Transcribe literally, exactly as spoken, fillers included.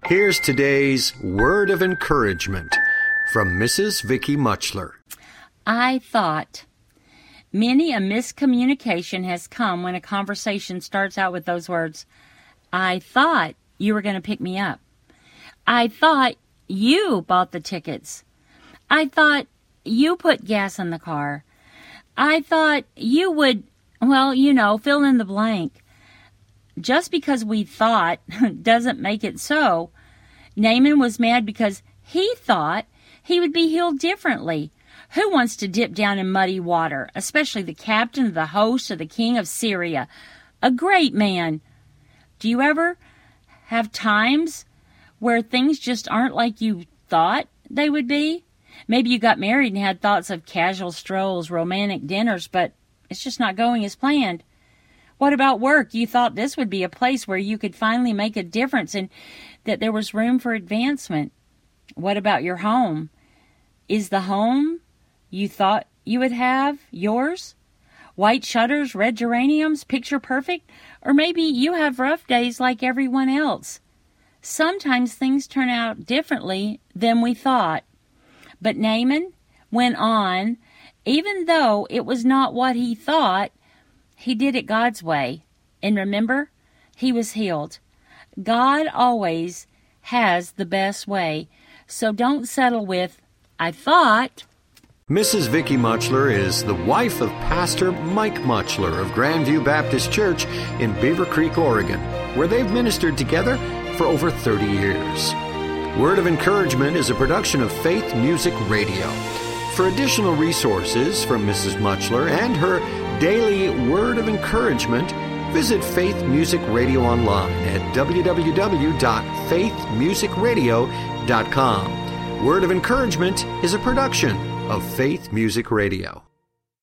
Here's today's word of encouragement from Missus Vicky Muchler. I thought. Many a miscommunication has come when a conversation starts out with those words. I thought you were going to pick me up. I thought you bought the tickets. I thought you put gas in the car. I thought you would, well, you know, fill in the blank. Just because we thought doesn't make it so. Naaman was mad because he thought he would be healed differently. Who wants to dip down in muddy water, especially the captain of the host of the king of Syria? A great man. Do you ever have times where things just aren't like you thought they would be? Maybe you got married and had thoughts of casual strolls, romantic dinners, but it's just not going as planned. What about work? You thought this would be a place where you could finally make a difference and that there was room for advancement. What about your home? Is the home you thought you would have yours? White shutters, red geraniums, picture perfect? Or maybe you have rough days like everyone else. Sometimes things turn out differently than we thought. But Naaman went on, even though it was not what he thought, he did it God's way. And remember, he was healed. God always has the best way. So don't settle with, I thought. Missus Vicky Muchler is the wife of Pastor Mike Muchler of Grandview Baptist Church in Beaver Creek, Oregon, where they've ministered together for over thirty years. Word of Encouragement is a production of Faith Music Radio. For additional resources from Missus Muchler and her daily Word of Encouragement, visit Faith Music Radio online at w w w dot faith music radio dot com. Word of Encouragement is a production of Faith Music Radio.